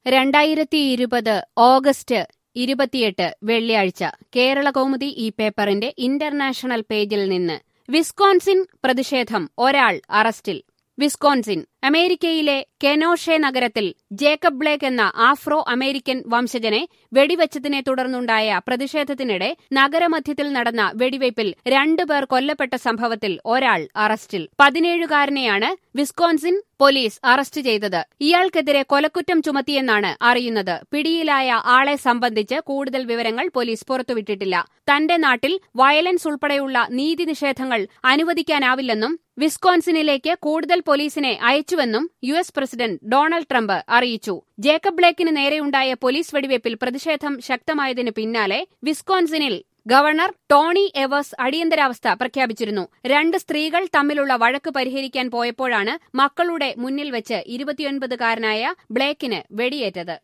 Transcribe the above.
2020 August 28 വെള്ളിയാഴ്ച കേരളകൗമുദി ഈ പേപ്പറിന്റെ ഇന്റർനാഷണൽ പേജിൽ നിന്ന് വിസ്കോൺസിൻ പ്രതിഷേധം ഒരാൾ അറസ്റ്റിൽ. വിസ്കോൺസിൻ അമേരിക്കയിലെ കെനോഷെ നഗരത്തിൽ ജേക്കബ് ബ്ലേക്ക് എന്ന ആഫ്രോ അമേരിക്കൻ വംശജനെ വെടിവെച്ചതിനെ തുടർന്നുണ്ടായ പ്രതിഷേധത്തിനിടെ നഗരമധ്യത്തിൽ നടന്ന വെടിവയ്പിൽ 2 പേർ കൊല്ലപ്പെട്ട സംഭവത്തിൽ ഒരാൾ അറസ്റ്റിൽ. 17-കാരനെയാണ് വിസ്കോൺസിൻ പോലീസ് അറസ്റ്റ് ചെയ്തത്. ഇയാൾക്കെതിരെ കൊലക്കുറ്റം ചുമത്തിയെന്നാണ് അറിയുന്നത്. പിടിയിലായ ആളെ സംബന്ധിച്ച് കൂടുതൽ വിവരങ്ങൾ പോലീസ് പുറത്തുവിട്ടിട്ടില്ല. തന്റെ നാട്ടിൽ വയലൻസ് ഉൾപ്പെടെയുള്ള നീതി നിഷേധങ്ങൾ അനുവദിക്കാനാവില്ലെന്നും വിസ്കോൺസിനിലേക്ക് കൂടുതൽ പോലീസിനെ അയച്ചുവെന്നും യുഎസ് പ്രസിഡന്റ് ഡൊണാൾഡ് ട്രംപ് അറിയിച്ചു. ജേക്കബ് ബ്ലേക്കിന് നേരെയുണ്ടായ പോലീസ് വെടിവയ്പിൽ പ്രതിഷേധം ശക്തമായതിനു പിന്നാലെ വിസ്കോൺസിനിൽ ഗവർണർ ടോണി എവേഴ്സ് അടിയന്തരാവസ്ഥ പ്രഖ്യാപിച്ചിരുന്നു. 2 സ്ത്രീകൾ തമ്മിലുള്ള വഴക്ക് പരിഹരിക്കാൻ പോയപ്പോഴാണ് മക്കളുടെ മുന്നിൽ വെച്ച് 29-കാരനായ ബ്ലേക്കിന് വെടിയേറ്റത്.